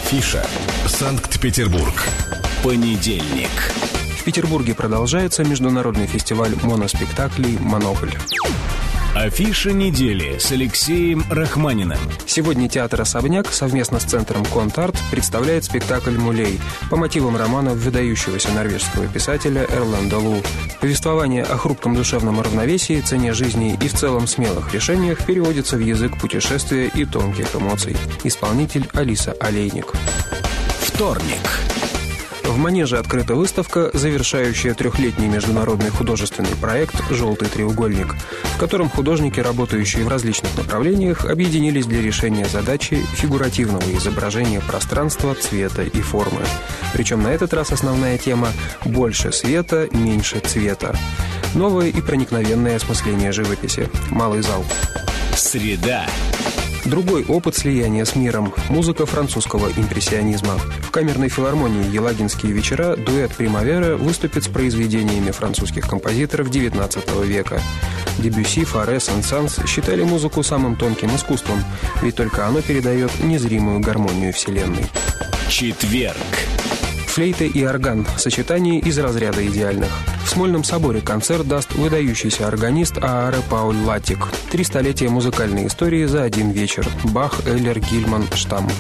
Афиша. Санкт-Петербург. Понедельник. В Петербурге продолжается международный фестиваль моноспектаклей «Монополь». Афиша недели с Алексеем Рахманиным. Сегодня театр «Особняк» совместно с центром «Контарт» представляет спектакль «Мулей» по мотивам романа выдающегося норвежского писателя Эрленда Лу. Повествование о хрупком душевном равновесии, цене жизни и в целом смелых решениях переводится в язык путешествия и тонких эмоций. Исполнитель Алиса Олейник. Вторник. В Манеже открыта выставка, завершающая трехлетний международный художественный проект «Желтый треугольник», в котором художники, работающие в различных направлениях, объединились для решения задачи фигуративного изображения пространства, цвета и формы. Причем на этот раз основная тема «Больше света, меньше цвета». Новое и проникновенное осмысление живописи. Малый зал. Среда. Другой опыт слияния с миром – музыка французского импрессионизма. В камерной филармонии «Елагинские вечера» дуэт «Примавера» выступит с произведениями французских композиторов XIX века. Дебюсси, Фаре, Сен-Санс считали музыку самым тонким искусством, ведь только оно передает незримую гармонию Вселенной. Четверг. Флейта и орган – сочетание из разряда идеальных. В Смольном соборе концерт даст выдающийся органист Ааре Пауль Латик. 3 столетия музыкальной истории за один вечер. Бах, Эллер, Гильман, Штам.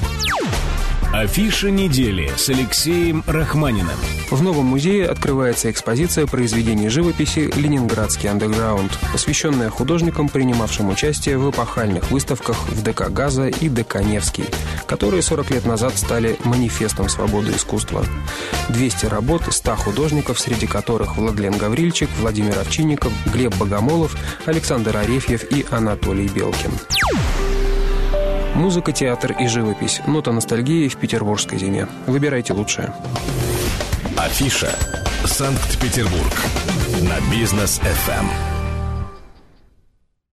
Афиша недели с Алексеем Рахманиным. В новом музее открывается экспозиция произведений живописи «Ленинградский андеграунд», посвященная художникам, принимавшим участие в эпохальных выставках в ДК «Газа» и ДК «Невский», которые 40 лет назад стали манифестом свободы искусства. 200 работ 100 художников, среди которых Владлен Гаврильчик, Владимир Овчинников, Глеб Богомолов, Александр Арефьев и Анатолий Белкин. Музыка, театр и живопись. Нота ностальгии в петербургской зиме. Выбирайте лучшее. Афиша. Санкт-Петербург. На Бизнес ФМ.